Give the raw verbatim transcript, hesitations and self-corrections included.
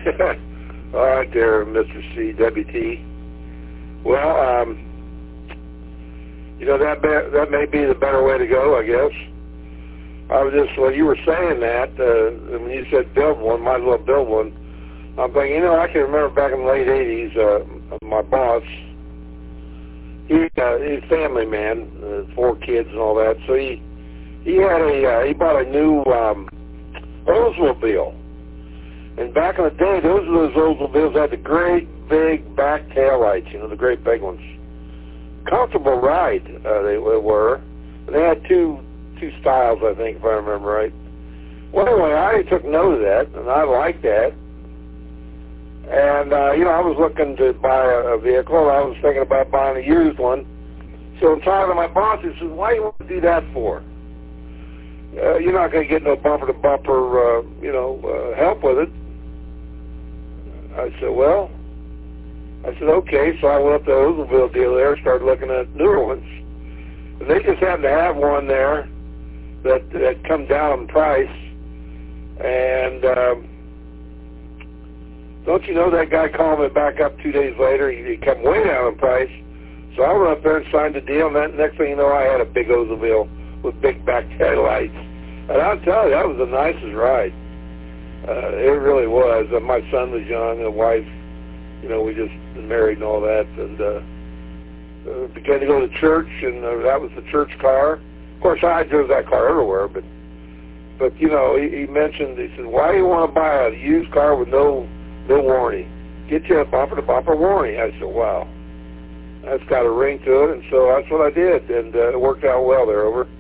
All right there, Mister C W T. Well, um, you know, that be, that may be the better way to go, I guess. I was just, when you were saying that, uh, when you said build one, might as well build one, I'm thinking, you know, I can remember back in the late eighties, uh, my boss, he, uh, he's a family man, uh, four kids and all that, so he, he had a, uh, he bought a new, um, Oldsmobile. And back in the day, those those Oldsmobiles had the great big back taillights, you know, the great big ones. Comfortable ride, uh, they were. And they had two two styles, I think, if I remember right. Well, anyway, I took note of that, and I liked that. And, uh, you know, I was looking to buy a, a vehicle. I was thinking about buying a used one. So I'm talking to my boss. He says, why do you want to do that for? Uh, you're not going to get no bumper-to-bumper, uh, you know, uh, help with it. I said, well, I said, okay. So I went up to the Oldsmobile dealer there, started looking at newer ones. And they just happened to have one there that had come down in price. And um, don't you know, that guy called me back up two days later. He, he come way down in price. So I went up there and signed the deal. And that next thing you know, I had a big Oldsmobile with big back taillights. And I'll tell you, that was the nicest ride. Uh, it really was. Uh, my son was young, and wife, you know, we just been married and all that, and uh, uh, began to go to church, and uh, that was the church car. Of course, I drove that car everywhere, but, but you know, he, he mentioned, he said, why do you want to buy a used car with no, no warranty? Get you a bumper-to-bumper warranty. I said, wow, that's got a ring to it, and so that's what I did, and uh, it worked out well there over.